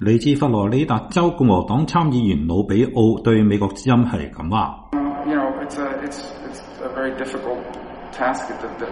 嚟自佛羅里達州共和黨參議員魯比奧對美國之音係咁話。 It's a very difficult task.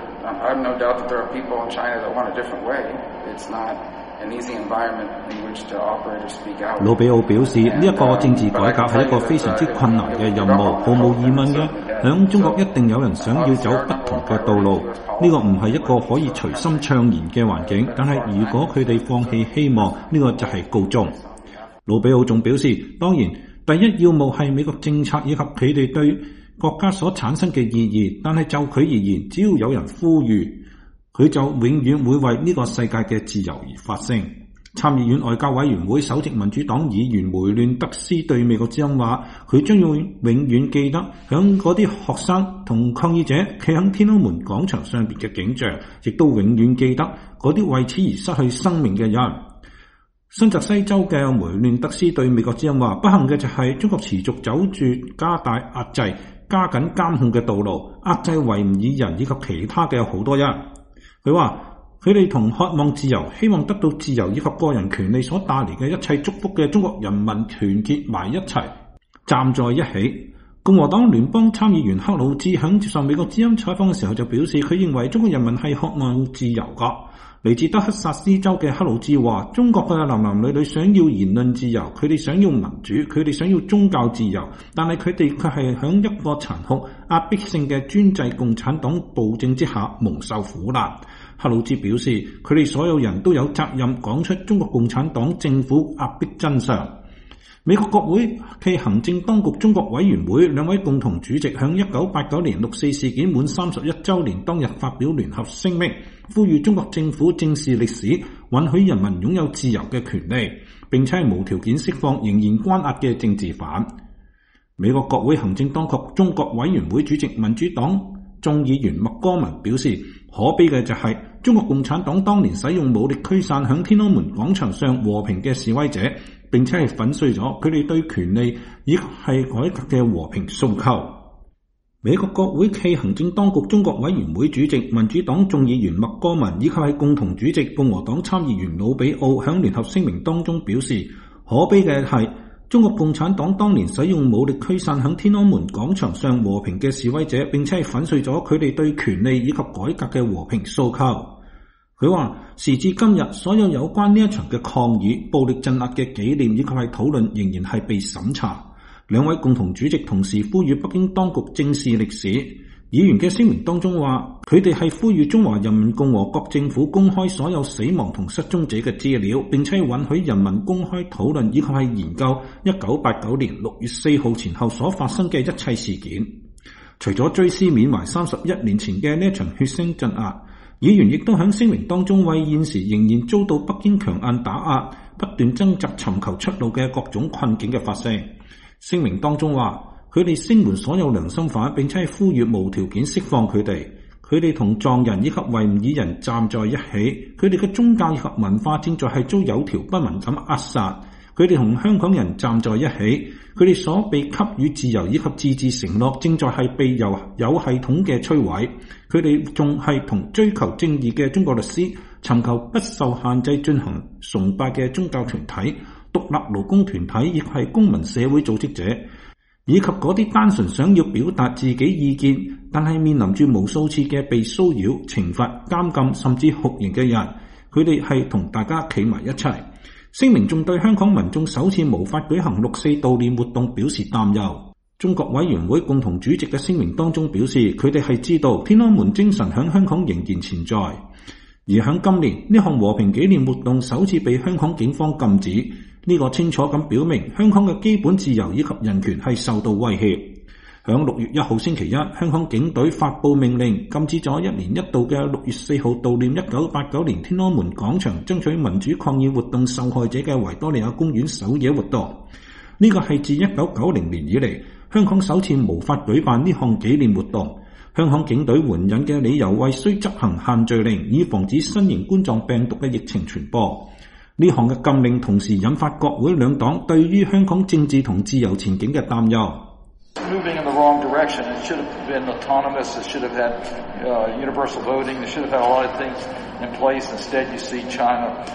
I have no doubt that there are people in China that want a different way. It's not an easy environment in which to operate or speak out. 魯比奧表示，呢一個政治改革係一個非常之困難嘅任務，毫無疑問嘅。響中國一定有人想要走不同嘅道路，呢個唔係一個可以隨心暢言嘅環境。但係如果佢哋放棄希望，呢個就係告終。魯比奧仲表示，當然第一要務係美國政策以及佢哋對國家所產生嘅意義，但係就佢而言，只要有人呼籲，佢就永遠會為呢個世界嘅自由而發聲。參議院外交委員會首席民主黨議員梅亂德斯對美國之音話，佢將要永遠記得響嗰啲學生同抗議者企喺天安門廣場上邊嘅景象，亦都永遠記得嗰啲為此而失去生命嘅人。新澤西州嘅梅亂德斯對美國之音話，不幸嘅就係中國持續走住加大壓制、加緊監控嘅道路，壓制維吾爾人以及其他嘅好多人。佢話佢哋同渴望自由、希望得到自由以及個人權利所帶嚟嘅一切祝福嘅中國人民團結埋一齊，站在一起。共和黨聯邦參議員克魯茲響接受美國之音採訪嘅時候就表示，佢認為中國人民係渴望自由㗎。嚟自德克薩斯州嘅克魯茲話，中國嘅男男女女想要言論自由，佢哋想要民主，佢哋想要宗教自由，但係佢哋卻係響一個殘酷壓迫性嘅專制共產黨暴政之下蒙受苦難。克魯茲表示，佢哋所有人都有責任講出中國共產黨政府壓迫真相。美國國會暨行政當局中國委員會兩位共同主席響1989年六四事件滿31週年當日發表聯合聲明，呼籲中國政府正視歷史，允許人民擁有自由嘅權利，並且無條件釋放仍然關押嘅政治犯。美國國會行政當局中國委員會主席民主黨眾議員麥戈文表示，可悲嘅就係中國共產黨當年使用武力驅散響天安門廣場上和平嘅示威者，並且係粉碎咗佢哋對權利以及係改革嘅和平訴求。美國國會暨行政當局中國委員會主席民主黨眾議員麥戈文以及係共同主席共和黨參議員魯比奧響聯合聲明當中表示，可悲嘅係中國共產黨當年使用武力驅散響天安門廣場上和平嘅示威者，並且係粉碎咗佢哋對權利以及改革嘅和平訴求。佢話，時至今日，所有有關呢一場嘅抗議、暴力鎮壓嘅紀念以及係討論仍然係被審查。兩位共同主席同時呼籲北京當局正視歷史。議員嘅聲明當中話，佢哋係呼籲中華人民共和國政府公開所有死亡同失蹤者嘅資料，並且允許人民公開討論以及係研究1989年6月4號前後所發生嘅一切事件。除咗追思緬懷31年前嘅呢一場血腥鎮壓，議員亦都喺聲明當中為現時仍然遭到北京強硬打壓、不斷掙扎尋求出路嘅各種困境嘅發聲。聲明當中話，佢哋聲援所有良心犯，並且係呼籲無條件釋放佢哋。佢哋同藏人以及維吾爾人站在一起，佢哋嘅宗教以及文化正在係遭有條不紊咁扼殺。佢哋同香港人站在一起，佢哋所被給予自由以及自治承諾正在係被有系統嘅摧毀。佢哋仲係同追求正義嘅中國律師、尋求不受限制進行崇拜嘅宗教團體、獨立勞工團體亦係公民社會組織者，以及嗰啲單純想要表達自己意見但係面臨住無數次嘅被騷擾、懲罰、監禁甚至酷刑嘅人，佢哋係同大家企埋一齊。聲明仲對香港民眾首次無法舉行六四悼念活動表示擔憂。中國委員會共同主席嘅聲明當中表示，佢哋係知道天安門精神響香港仍然存在，而響今年呢項和平紀念活動首次被香港警方禁止，呢個清楚咁表明香港嘅基本自由以及人權係受到威脅。響6月1號星期一，香港警隊發佈命令，禁止咗1年1度嘅6月4號悼念1989年天安門廣場爭取民主抗議活動受害者嘅維多利亞公園守夜活動。呢個係自1990年以嚟香港首次無法舉辦呢項紀念活動。香港警隊援引嘅理由為需執行限聚令，以防止新型冠狀病毒嘅疫情傳播。呢項嘅禁令同時引發國會兩黨對於香港政治同自由前景嘅擔憂。 Moving in the wrong direction. It should have been autonomous. It should have had universal voting. It should have had a lot of things in place. Instead, you see China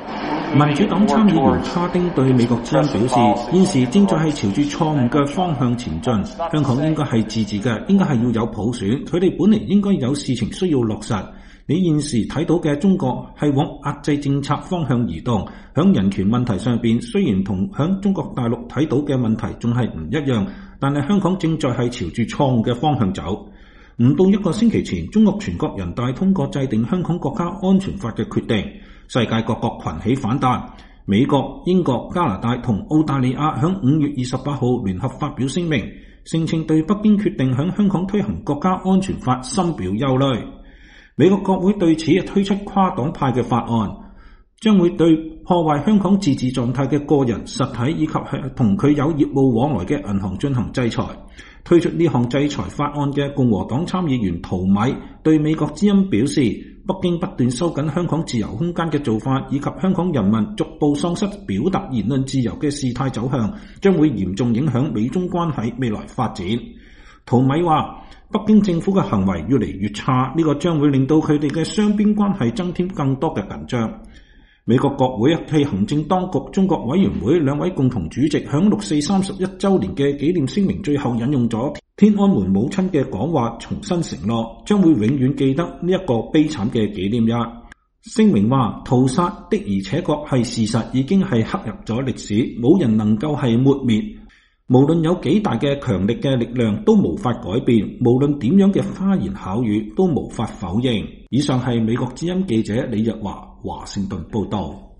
民主黨參議員哈丁對美國之音表示，現時正在係朝住錯誤嘅方向前進，香港應該係自治嘅，應該係要有普選，佢哋本嚟應該有事情需要落實。你現時睇到嘅中國係往壓制政策方向移動，響人權問題上邊雖然同響中國大陸睇到嘅問題仲係唔一樣，但係香港正在係朝住錯誤嘅方向走。唔到一個星期前，中國全國人大通過制定香港國家安全法嘅決定，世界各國群起反彈。美國、英國、加拿大同澳大利亞響5月28號聯合發表聲明，聲稱對北京決定響香港推行國家安全法深表憂慮。美國國會對此推出跨黨派嘅法案，將會對破壞香港自治狀態嘅個人、實體以及同佢有業務往來嘅銀行進行制裁。推出呢項制裁法案嘅共和黨參議員陶米對美國之音表示，北京不斷收緊香港自由空間嘅做法，以及香港人民逐步喪失表達言論自由嘅事態走向，將會嚴重影響美中關係未來發展。陶米話，北京政府嘅行為越嚟越差，呢個將會令到佢哋嘅雙邊關係增添更多嘅緊張。美國國會替行政當局中國委員會兩位共同主席響6四31週年嘅紀念聲明最後引用咗天安門母親嘅講話，重新承諾將會永遠記得呢一個悲慘嘅紀念日。聲明話，屠殺的而且確係事實，已經係刻入咗歷史，冇人能夠係抹滅，無論有幾大嘅強力嘅力量都無法改變，無論點樣嘅花言巧語都無法否認。以上係美國之音記者李日華華盛頓報道。